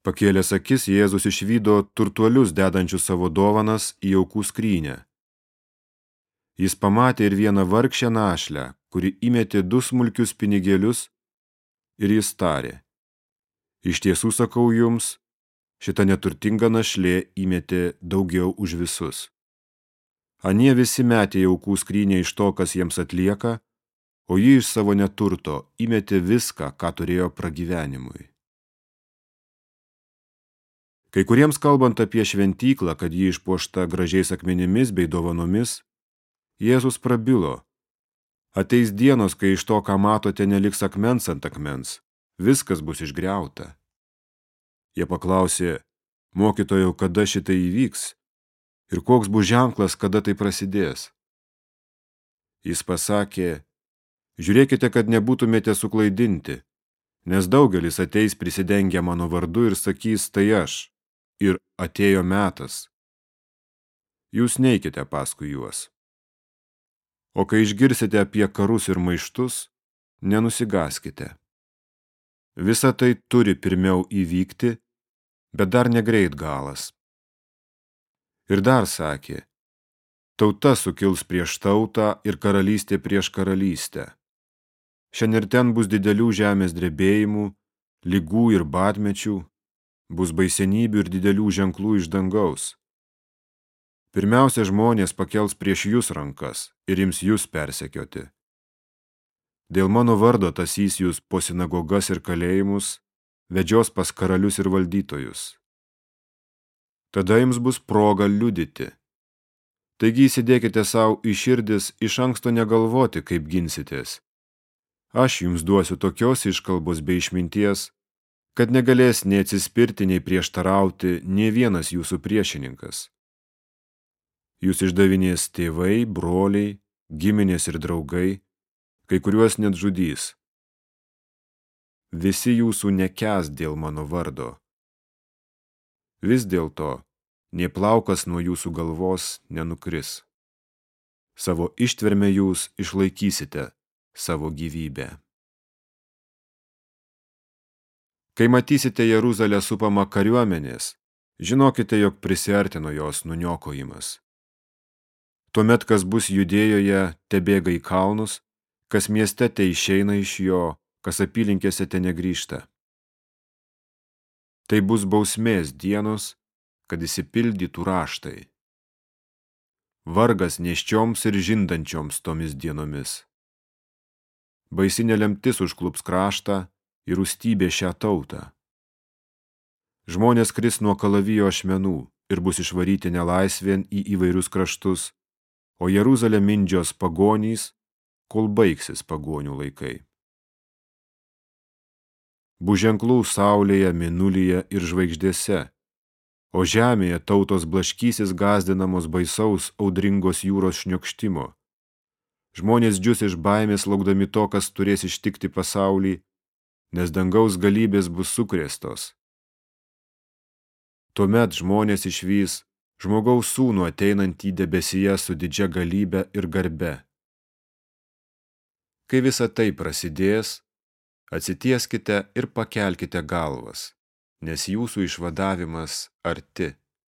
Pakėlęs akis, Jėzus išvydo turtuolius dedančius savo dovanas į aukų skrynią. Jis pamatė ir vieną vargšę našlę, kuri įmetė 2 smulkius pinigėlius, ir jis tarė: Iš tiesų sakau jums, šita neturtinga našlė įmetė daugiau už visus. Anie visi metė į aukų skrynią iš to, kas jiems atlieka, o ji iš savo neturto įmetė viską, ką turėjo pragyvenimui. Kai kuriems kalbant apie šventyklą, kad ji išpuošta gražiais akmenimis bei dovanomis, Jėzus prabilo: Ateis dienos, kai iš to, ką matote, neliks akmens ant akmens, viskas bus išgriauta. Jie paklausė: Mokytojau, kada šitai įvyks? Ir koks bus ženklas, kada tai prasidės? Jis pasakė: Žiūrėkite, kad nebūtumėte suklaidinti, nes daugelis ateis prisidengę mano vardu ir sakys: Tai aš, ir atėjo metas. Jūs neikite paskui juos. O kai išgirsite apie karus ir maištus, nenusigaskite. Visa tai turi pirmiau įvykti, bet dar negreit galas. Ir dar sakė: Tauta sukils prieš tautą ir karalystė prieš karalystę. Šiandien ir ten bus didelių žemės drebėjimų, ligų ir badmečių, bus baisenybių ir didelių ženklų iš dangaus. Pirmiausia, žmonės pakels prieš jūs rankas ir ims jūs persekioti. Dėl mano vardo tasys jūs po sinagogas ir kalėjimus, vedžios pas karalius ir valdytojus. Tada jums bus proga liudyti. Taigi įsidėkite savo į širdis iš anksto negalvoti, kaip ginsitės. Aš jums duosiu tokios iškalbos bei išminties, kad negalės nei atsispirti, nei prieštarauti nė vienas jūsų priešininkas. Jūs išdavinės tėvai, broliai, giminės ir draugai, kai kuriuos net žudys. Visi jūsų nekęs dėl mano vardo. Vis dėlto, nė plaukas nuo jūsų galvos nenukris. Savo ištverme jūs išlaikysite savo gyvybę. Kai matysite Jeruzalę supamą kariuomenės, žinokite, jog prisiartino jos nuniokojimas. Tuomet, kas bus Judėjoje, tebėga į kalnus, kas mieste te išeina iš jo, kas apylinkėse te negrįžta. Tai bus bausmės dienos, kad išsipildytų raštai. Vargas nėščioms ir žindančioms tomis dienomis. Baisinė lemtis užklups kraštą ir rūstybė šią tautą. Žmonės kris nuo kalavijo ašmenų ir bus išvaryti nelaisvėn į įvairius kraštus, o Jeruzalę mindžios pagonys, kol baigsis pagonių laikai. Bus ženklų saulėje, mėnulyje ir žvaigždėse, o žemėje tautos blaškysis gąsdinamos baisaus audringos jūros šniokštimo. Žmonės džius iš baimės laukdami to, kas turės ištikti pasaulį, nes dangaus galybės bus sukrėstos. Tuomet žmonės išvys žmogaus sūnų ateinantį debesyje su didžia galybe ir garbe. Kai visa tai prasidės, atsitieskite ir pakelkite galvas, nes jūsų išvadavimas arti.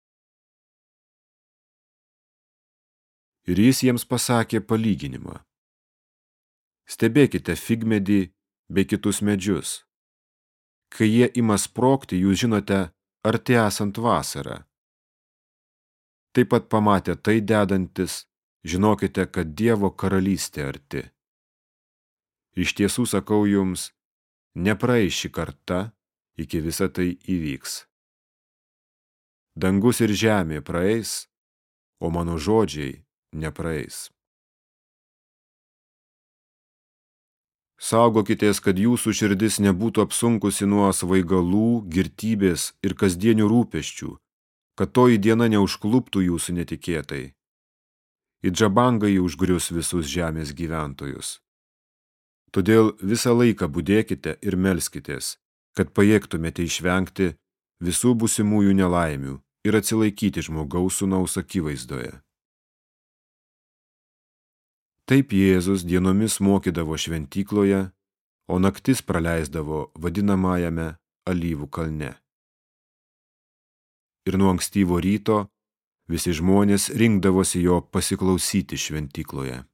Ir jis jiems pasakė palyginimą. Stebėkite figmedį bei kitus medžius. Kai jie ima sprogti, jūs žinote, arti esant vasarą. Taip pat pamatę tai dedantis, žinokite, kad Dievo karalystė arti. Iš tiesų sakau jums, nepraeis ši karta, iki visa tai įvyks. Dangus ir žemė praeis, o mano žodžiai nepraeis. Saugokitės, kad jūsų širdis nebūtų apsunkusi nuo svaigalų, girtybės ir kasdienių rūpesčių, kad toji diena neužkluptų jūsų netikėtai. Į džabangą jį užgrius visus žemės gyventojus. Todėl visą laiką budėkite ir melskitės, kad pajėgtumėte išvengti visų būsimųjų nelaimių ir atsilaikyti žmogaus sūnaus akivaizdoje. Taip Jėzus dienomis mokydavo šventykloje, o naktis praleisdavo vadinamajame Alyvų kalne. ir nuo ankstyvo ryto visi žmonės rinkdavosi jo pasiklausyti šventykloje.